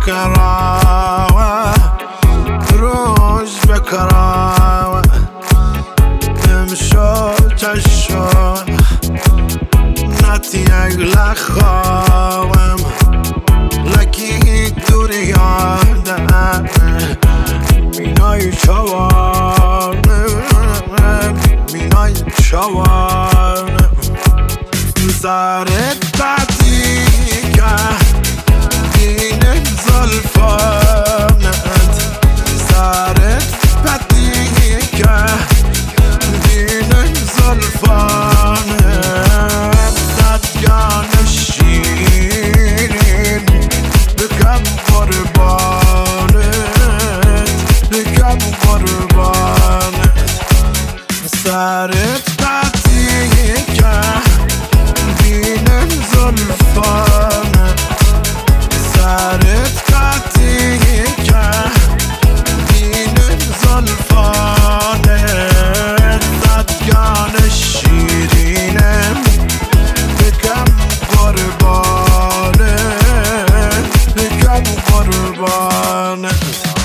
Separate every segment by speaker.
Speaker 1: بکراوه روش بکراوه امشو چشو نتی اگل خوام لکی دوری یادم مینای چوانه مینای چوانه سرت بدی که دین زلفانت سرت بدی که دین زلفانت ددگان شیرین بکم قربانت بکم قربانت سرت بدی که دینم زلفانت سرت قطعی که دینم زلفانت ددگان شیرینم بکم قربانت بکم قربانت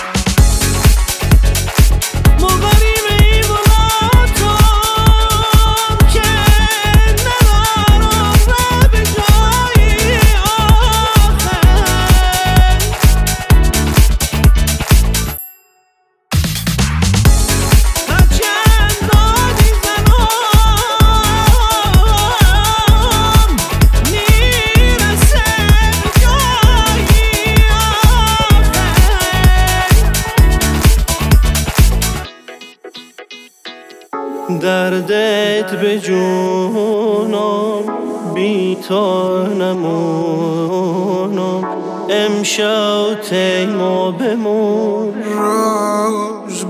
Speaker 2: دردت به جونم بی تو نمونم امشب تیما بمون
Speaker 1: روش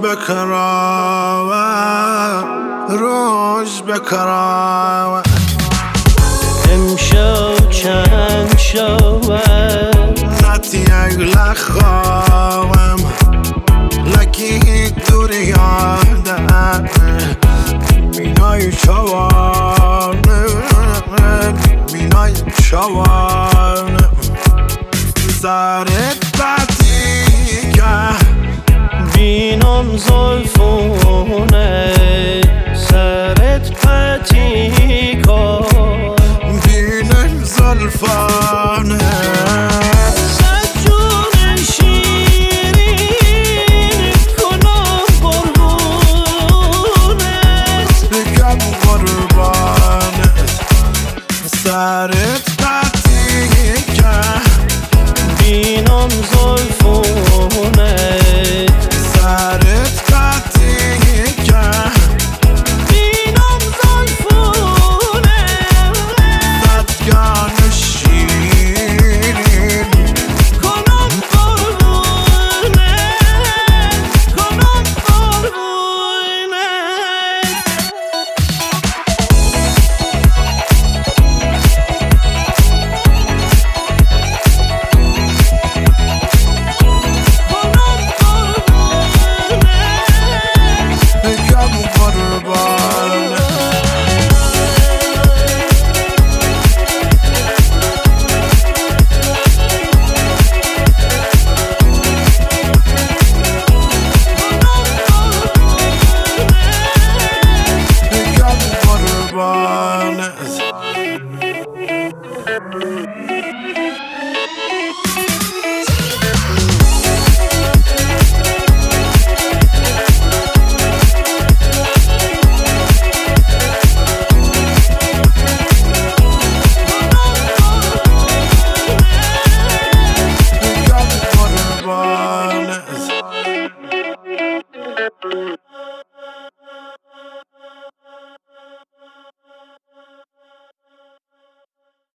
Speaker 1: بکراوه روش بکراوه
Speaker 2: امشب چند شود
Speaker 1: نتی اگل خوام لکی دوری یادم مینای چوانه مینای چوانه سرت بدی که
Speaker 2: بینم زلفونه سرت پتی کن
Speaker 1: بینم زلفانه